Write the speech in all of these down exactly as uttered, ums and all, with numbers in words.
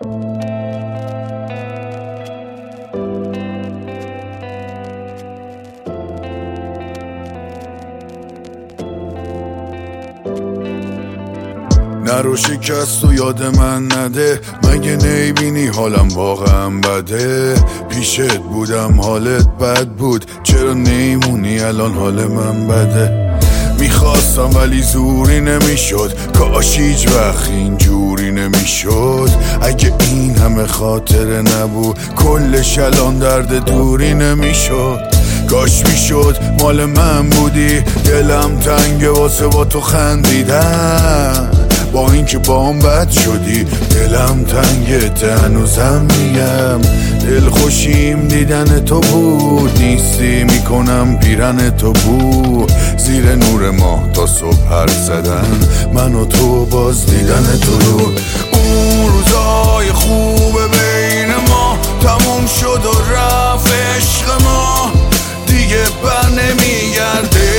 نرو شکست و یاد من نده، مگه نیبینی حالم واقعا بده؟ پیشت بودم حالت بد بود، چرا نیمونی الان حال من بده؟ میخواستم ولی زوری نمیشد، کاش هیچ وقت اینجوری نمیشد. اگه این همه خاطره نبود کلش الان درد دوری نمیشد. کاش میشد مال من بودی، دلم تنگه واسه با تو خندیدن. با اینکه با هم بد شدی دلم تنگه، هنوزم میگم دل خوشیم دیدن تو بود. نیستی میکنم پیرن تو بود، زیر نور ماه تا صبح حرف زدن من و تو باز دیدن تو رو. اون روزای خوب بین ما تموم شد و رفت عشق ما، دیگه بر نمیگرده.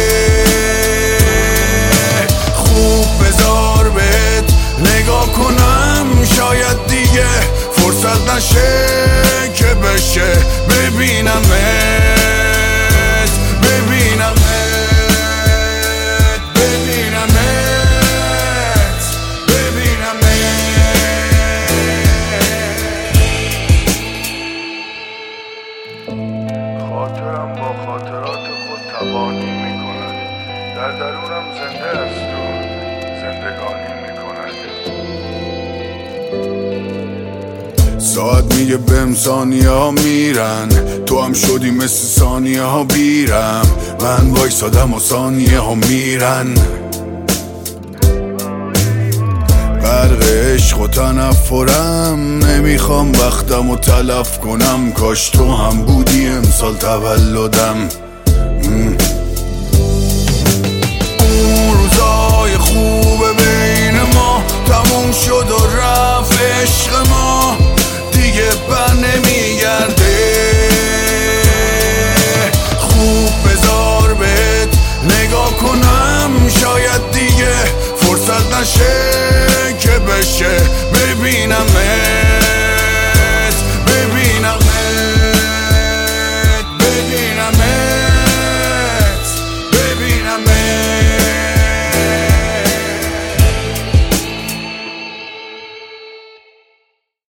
خوب بذار بهت نگاه کنم، شاید دیگه فرصت نشه که بشه ببینمت ببینمت ببینمت ببینمت. خاطرم با خاطرات خود تبانی میکند، در درونم زنده است و زندگانی میکند. ساعت میگه بهم ثانیه ها میرن، تو هم شدی مثل ثانیه ها بیرم. من وایسادم و ثانیه ها میرن. غرق عشق و تنفرم، نمیخوام وقتم و تلف کنم. کاش تو هم بودی امسال تولدم.